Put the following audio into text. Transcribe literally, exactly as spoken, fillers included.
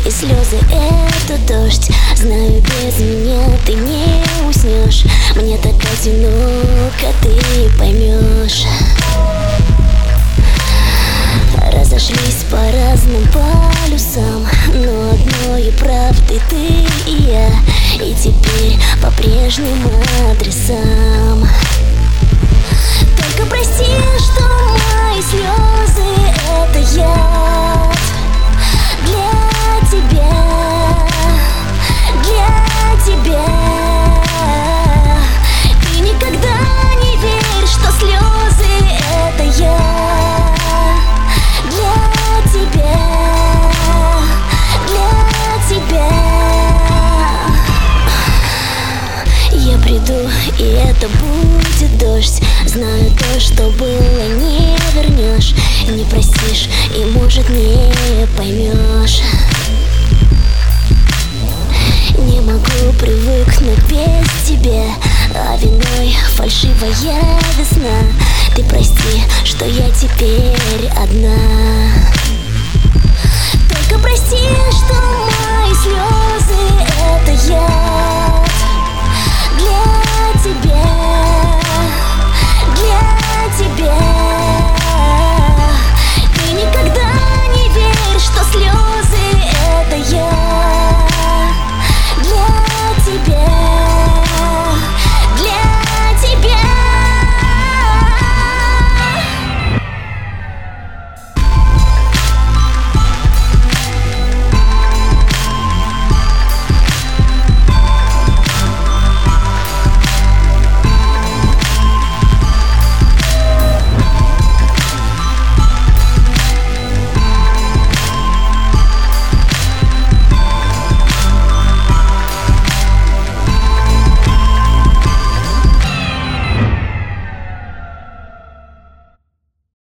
и слезы — это дождь. Знаю, без меня ты не уснешь. Мне так одиноко, ты поймешь. Разошлись по разным полюсам, но одной правды ты и я, и теперь по прежним адресам. Только прости, что мои слезы — это яд для тебя, для тебя. Ты никогда не верь, что слезы — это яд для тебя, для тебя. Я приду, и это будет дождь. Знаю, то, что было, не вернешь. Не простишь и, может, не поймешь. Не могу привыкнуть без тебя, а виной фальшивая весна. Ты прости, что я теперь одна. Только прости, что мои слезы — это яд для тебя.